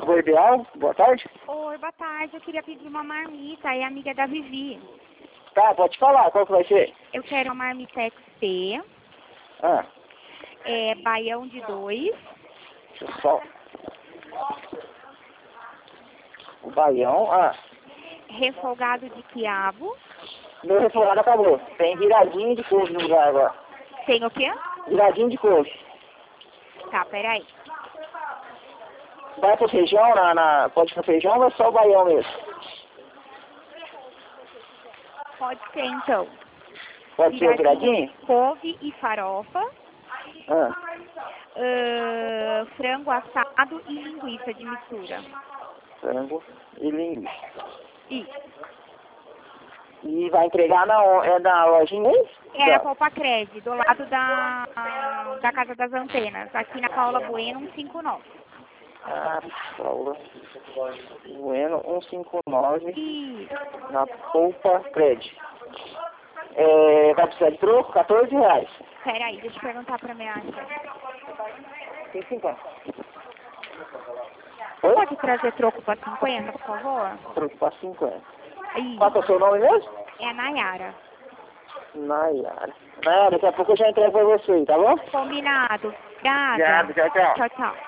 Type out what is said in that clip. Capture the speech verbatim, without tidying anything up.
Sabor Ideal, boa tarde. Oi, boa tarde. Eu queria pedir uma marmita, é amiga da Vivi. Tá, pode falar, qual que vai ser? Eu quero uma marmita X P, Ah, é baião de dois, deixa eu só... O baião, ah. refogado de quiabo. Meu refogado acabou. Tem viradinho de couve no lugar agora. Tem o quê? Viradinho de couve. Tá, peraí. Vai pro feijão, na, na... pode pro feijão ou é só o baião mesmo? Pode ser, então. Pode ser o viradinho? Couve e farofa. Ah. Uh, frango assado e linguiça de mistura. Frango e linguiça. Isso. E vai entregar na, é na lojinha aí? É a Copacred, do lado da, da Casa das Antenas, aqui na Paula Bueno, cento e cinquenta e nove. Ah, Paula Bueno, cento e cinquenta e nove. Isso. Na Polpa Cred. É, vai precisar de troco? quatorze reais. Peraí, deixa eu perguntar pra minha tia. Tem cinquenta. Você pode trazer troco pra cinquenta, por favor? Troco para cinquenta. Isso. Qual que é o seu nome mesmo? É a Nayara. Nayara. Nayara, daqui a pouco eu já entrego pra você, tá bom? Combinado. Obrigada. Obrigado, tchau, tchau. Tchau, tchau.